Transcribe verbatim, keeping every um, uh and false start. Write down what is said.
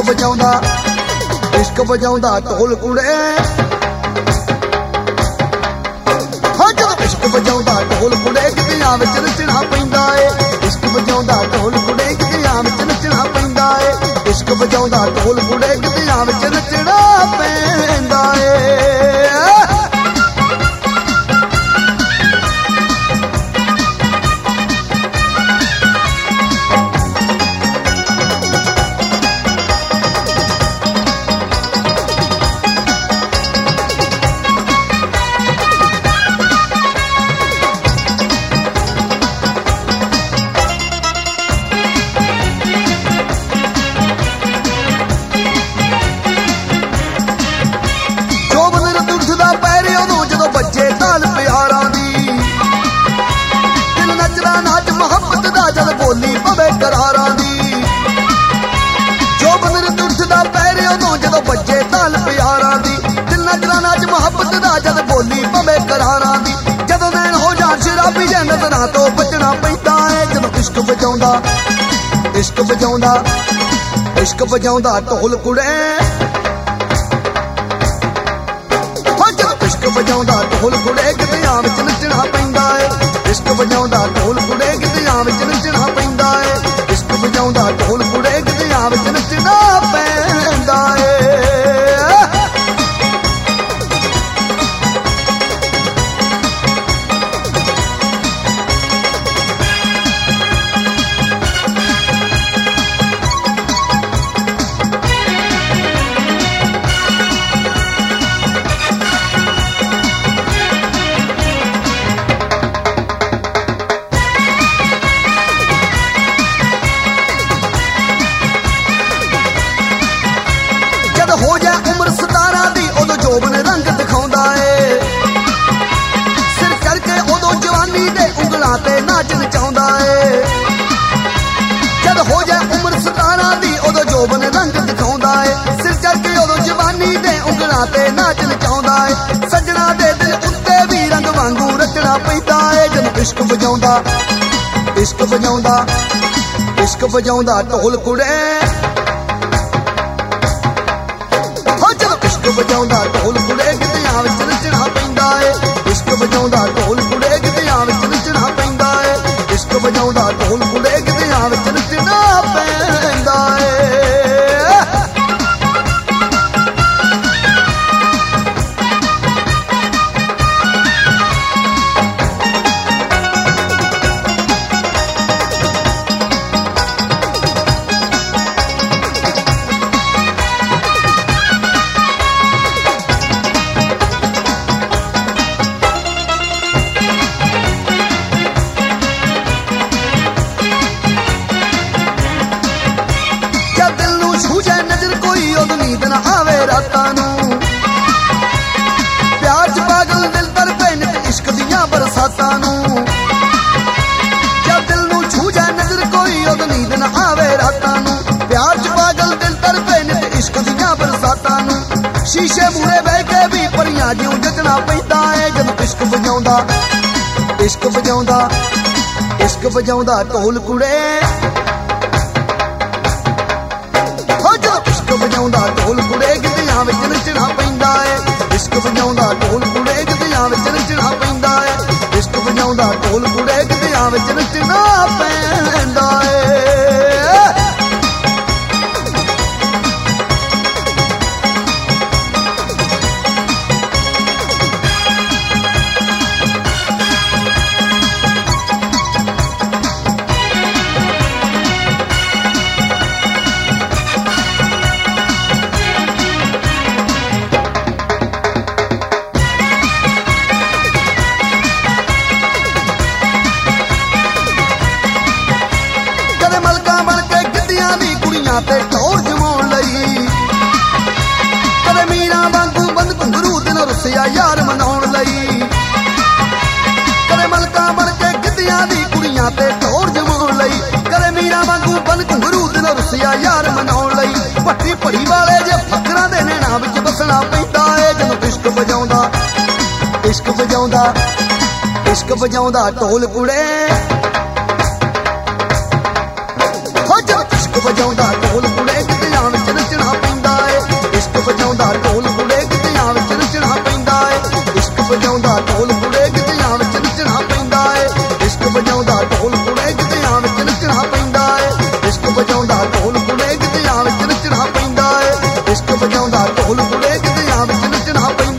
ਵਜਾਉਂਦਾ ਇਸ਼ਕ ਵਜਾਉਂਦਾ ਢੋਲ ਕੁੜੇ ਹਾਂ ਜਦੋਂ ਇਸ਼ਕ ਵਜਾਉਂਦਾ ਢੋਲ ਕੁੜੇ ਗਿੱਧਿਆਂ ਵਿੱਚ ਨੱਚਣਾ ਪੈਂਦਾ ਏ ਇਸ਼ਕ ਵਜਾਉਂਦਾ ਢੋਲ ਕੁੜੇ ਗਿੱਧਿਆਂ ਵਿੱਚ ਨੱਚਣਾ ਪੈਂਦਾ ਏ ਇਸ਼ਕ ਵਜਾਉਂਦਾ ਢੋਲ ਕੁੜੇ ਗਿੱਧਿਆਂ ਵਿੱਚ ਨੱਚਣਾ ਪੈਂਦਾ ਏ ਬੋਲੀ ਪਵੇ ਕਰਾਰਾਂ ਦੀ ਜੋ ਬੰਦਰ ਉੱਠਦਾ ਪੈਰੇ ਉਦੋਂ ਜਦੋਂ ਬੱਜੇ ਤਾਲ ਪਿਆਰਾਂ ਦੀ ਦਿਲ ਨਜ਼ਰਾਂ ਨਾਚ ਮੁਹੱਬਤ ਦਾ ਜਦ ਬੋਲੀ ਪਵੇ ਕਰਾਰਾਂ ਦੀ ਜਦੋਂ ਨੈਣ ਹੋ ਜਾਣ ਸ਼ਰਾਬੀ ਜੇ ਨਜ਼ਰਾਂ ਤੋਂ ਬਚਣਾ ਪੈਂਦਾ ਏ ਜਦੋਂ ਇਸ਼ਕ ਵਜਾਉਂਦਾ ਇਸ਼ਕ ਵਜਾਉਂਦਾ ਇਸ਼ਕ ਵਜਾਉਂਦਾ ਢੋਲ ਕੁੜੇ ਹਾਂ ਜਦੋਂ ਇਸ਼ਕ ਵਜਾਉਂਦਾ ਢੋਲ ਕੁੜੇ ਗਿੱਧਿਆਂ ਵਿੱਚ ਨੱਚਣਾ ਪੈਂਦਾ ਏ ਇਸ਼ਕ ਵਜਾਉਂਦਾ ਢੋਲ ਕੁੜੇ ਗਿੱਧਿਆਂ ਵਿੱਚ ਨੱਚਣਾ ਪੈਂਦਾ ਏ ਇਸ਼ਕ ਵਜਾਉਂਦਾ ਢੋਲ ਕੁੜੇ ਗਿੱਧਿਆਂ ਵਿੱਚ ਨੱਚਣਾ ਪੈਂਦਾ ਏ ਹੋ ਜਾ ਉਮਰ ਸਤਾਰਾਂ ਦੀ ਉਦੋਂ ਜੋਬਨ ਰੰਗ ਦਿਖਾਉਂਦਾ ਏ ਸਿਰ ਚੜ ਕੇ ਉਦੋਂ ਜਵਾਨੀ ਦੇ ਉਂਗਲਾਂ ਤੇ ਨਾਚ ਨਚਾਉਂਦਾ ਏ ਜਦ ਹੋ ਜਾ ਉਮਰ ਸਤਾਰਾਂ ਦੀ ਉਦੋਂ ਜੋਬਨ ਰੰਗ ਦਿਖਾਉਂਦਾ ਏ ਸਿਰ ਚੜ ਕੇ ਉਦੋਂ ਜਵਾਨੀ ਦੇ ਉਂਗਲਾਂ ਤੇ ਨਾਚ ਨਚਾਉਂਦਾ ਏ ਸੱਜਣਾ ਦੇ ਦਿਲ ਉੱਤੇ ਵੀ ਰੰਗ ਵਾਂਗੂ ਰਚਣਾ ਪੈਂਦਾ ਏ ਜਦੋਂ ਇਸ਼ਕ ਵਜਾਉਂਦਾ ਇਸ਼ਕ ਵਜਾਉਂਦਾ ਇਸ਼ਕ ਵਜਾਉਂਦਾ ਢੋਲ ਕੁੜੇ ਇਸ਼ਕ ਵਜਾਉਂਦਾ ਢੋਲ ਕੁੜੇ ਗਿੱਧਿਆਂ ਵਿੱਚ ਨੱਚਣਾ ਪੈਂਦਾ ਏ ਇਸ਼ਕ ਵਜਾਉਂਦਾ ਢੋਲ ਕੁੜੇ ਗਿੱਧਿਆਂ ਵਿੱਚ ਨੱਚਣਾ ਪੈਂਦਾ ਏ ਇਸ਼ਕ ਵਜਾਉਂਦਾ ਢੋਲ ਕੁੜੇ ਗਿੱਧਿਆਂ ਵਿੱਚ ਨੱਚਣਾ ਪੈਂਦਾ ਏ ਨੀਂਦ ਨਾ ਆਵੇ ਰਾਤਾਂ ਨੂੰ ਪਿਆਰ ਚ ਪਾਗਲ ਦਿਲ ਤੜਪੇ ਨਿਤ ਇਸ਼ਕ ਦੀਆਂ ਬਰਸਾਤਾਂ ਨੂੰ ਜਦ ਦਿਲ ਨੂੰ ਛੂ ਜਾਏ ਨਜ਼ਰ ਕੋਈ ਉਦੋਂ ਨੀਂਦ ਨਾ ਆਵੇ ਰਾਤਾਂ ਨੂੰ ਪਿਆਰ ਚ ਪਾਗਲ ਦਿਲ ਤੜਪੇ ਨਿਤ ਇਸ਼ਕ ਦੀਆਂ ਬਰਸਾਤਾਂ ਨੂੰ ਸ਼ੀਸ਼ੇ ਮੂਹਰੇ ਬਹਿ ਕੇ ਵੀ ਪਰੀਆਂ ਜਿਉਂ ਜੱਜਣਾ ਪੈਂਦਾ ਏ ਜਦੋਂ ਇਸ਼ਕ ਵਜਾਉਂਦਾ ਇਸ਼ਕ ਵਜਾਉਂਦਾ ਇਸ਼ਕ ਵਜਾਉਂਦਾ ਢੋਲ ਕੁੜੇ ਇਸ਼ਕ ਵਜਾਉਂਦਾ ਢੋਲ ਕੁੜੇ ਗਿੱਧਿਆਂ ਵਿੱਚ ਨੱਚਣਾ ਪੈਂਦਾ ਏ ਇਸ਼ਕ ਵਜਾਉਂਦਾ ਢੋਲ ਕੁੜੇ ਗਿੱਧਿਆਂ ਵਿੱਚ ਨੱਚਣਾ ਪੈਂਦਾ ਏ ਇਸ਼ਕ ਵਜਾਉਂਦਾ ਢੋਲ ਕੁੜੇ ਗਿੱਧਿਆਂ ਵਿੱਚ ਨੱਚਣਾ ਪੈਂਦਾ ਏ ਤੇ ਟੌਰ ਜਮਾਉਣ ਲਈ ਕਦੇ ਮੀਰਾਂ ਵਾਂਗੂ ਬੰਦ ਘੁੰਗਰੂ ਦਿਨ ਰੁੱਸਿਆ ਯਾਰ ਮਨਾਉਣ ਲਈ ਕਦੇ ਮਲਕਾਂ ਬਣ ਕੇ ਗਿੱਧਿਆਂ ਦੀ ਕੁੜੀਆਂ ਤੇ ਟੌਰ ਜਮਾਉਣ ਲਈ ਕਦੇ ਮੀਰਾਂ ਵਾਂਗੂ ਬੰਦ ਘੁੰਗਰੂ ਦਿਨ ਰੁੱਸਿਆ ਯਾਰ ਮਨਾਉਣ ਲਈ ਭੱਟੀ ਭੜੀ ਵਾਲੇ ਜੇ ਫਕਰਾਂ ਦੇ ਨੈਣਾ ਵਿੱਚ ਵਸਣਾ ਪੈਂਦਾ ਏ ਜਦੋਂ ਇਸ਼ਕ ਵਜਾਉਂਦਾ ਇਸ਼ਕ ਵਜਾਉਂਦਾ ਇਸ਼ਕ ਵਜਾਉਂਦਾ ਢੋਲ ਕੁੜੇ ਹੋ ਜਦੋਂ ਇਸ਼ਕ ਵਜਾਉਂਦਾ ਢੋਲ ਕੁੜੇ ਗਿੱਧਿਆਂ ਵਿੱਚ ਨੱਚਣਾ ਵਜਾਉਂਦਾ ਢੋਲ ਕੁੜੇ ਗਿੱਧਿਆਂ ਵਿੱਚ ਨੱਚਣਾ ਪੈਂਦਾ ਏ ਇਸ਼ਕ ਵਜਾਉਂਦਾ ਢੋਲ ਕੁੜੇ ਗਿੱਧਿਆਂ ਵਿੱਚ ਨੱਚਣਾ ਪੈਂਦਾ ਏ ਇਸ਼ਕ ਵਜਾਉਂਦਾ ਢੋਲ ਕੁੜੇ ਗਿੱਧਿਆਂ ਵਿੱਚ ਨੱਚਣਾ ਪੈਂਦਾ